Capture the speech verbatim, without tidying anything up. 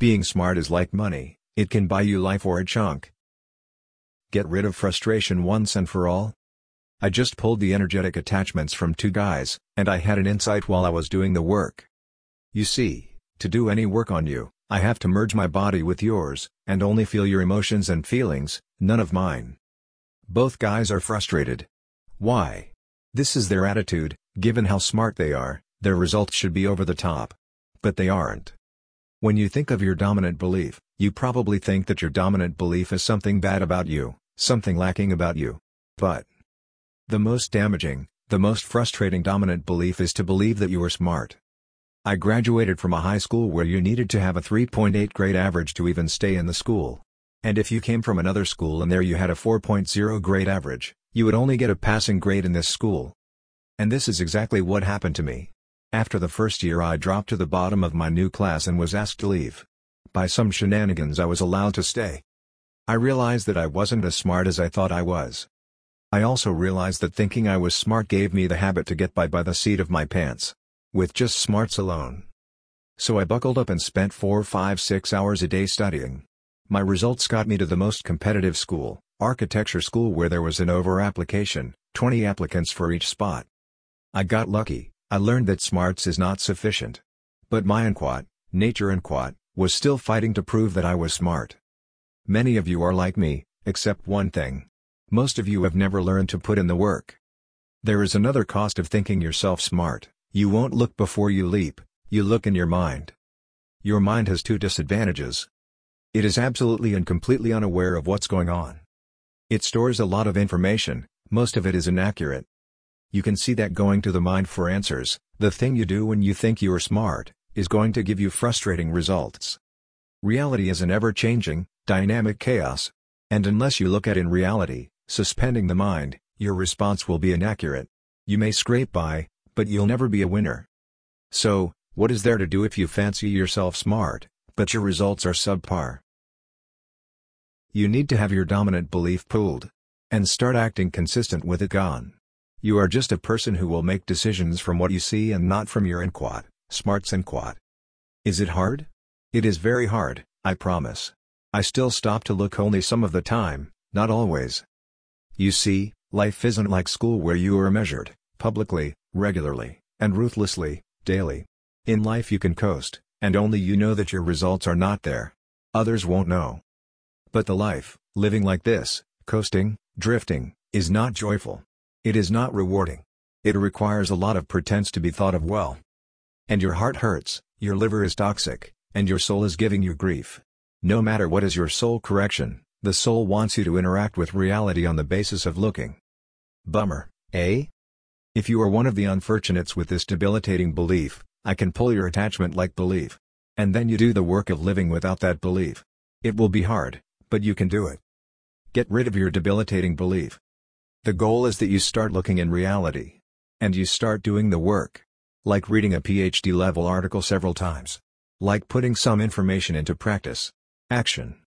Being smart is like money, it can buy you life or a chunk. Get rid of frustration once and for all. I just pulled the energetic attachments from two guys, and I had an insight while I was doing the work. You see, to do any work on you, I have to merge my body with yours, and only feel your emotions and feelings, none of mine. Both guys are frustrated. Why? This is their attitude. Given how smart they are, their results should be over the top. But they aren't. When you think of your dominant belief, you probably think that your dominant belief is something bad about you, something lacking about you. But the most damaging, the most frustrating dominant belief is to believe that you are smart. I graduated from a high school where you needed to have a three point eight grade average to even stay in the school. And if you came from another school and there you had a four point oh grade average, you would only get a passing grade in this school. And this is exactly what happened to me. After the first year I dropped to the bottom of my new class and was asked to leave. By some shenanigans I was allowed to stay. I realized that I wasn't as smart as I thought I was. I also realized that thinking I was smart gave me the habit to get by by the seat of my pants. With just smarts alone. So I buckled up and spent four, five, six hours a day studying. My results got me to the most competitive school, architecture school, where there was an over-application, twenty applicants for each spot. I got lucky. I learned that smarts is not sufficient. But my unquat, nature unquat, was still fighting to prove that I was smart. Many of you are like me, except one thing. Most of you have never learned to put in the work. There is another cost of thinking yourself smart. You won't look before you leap, you look in your mind. Your mind has two disadvantages. It is absolutely and completely unaware of what's going on. It stores a lot of information, most of it is inaccurate. You can see that going to the mind for answers, the thing you do when you think you are smart, is going to give you frustrating results. Reality is an ever-changing, dynamic chaos. And unless you look at in reality, suspending the mind, your response will be inaccurate. You may scrape by, but you'll never be a winner. So, what is there to do if you fancy yourself smart, but your results are subpar? You need to have your dominant belief pulled. And start acting consistent with it gone. You are just a person who will make decisions from what you see and not from your unquat, smarts unquat. Is it hard? It is very hard, I promise. I still stop to look only some of the time, not always. You see, life isn't like school where you are measured, publicly, regularly, and ruthlessly, daily. In life you can coast, and only you know that your results are not there. Others won't know. But the life, living like this, coasting, drifting, is not joyful. It is not rewarding. It requires a lot of pretense to be thought of well. And your heart hurts, your liver is toxic, and your soul is giving you grief. No matter what is your soul correction, the soul wants you to interact with reality on the basis of looking. Bummer, eh? If you are one of the unfortunates with this debilitating belief, I can pull your attachment like belief. And then you do the work of living without that belief. It will be hard, but you can do it. Get rid of your debilitating belief. The goal is that you start looking in reality. And you start doing the work. Like reading a PhD level article several times. Like putting some information into practice. Action.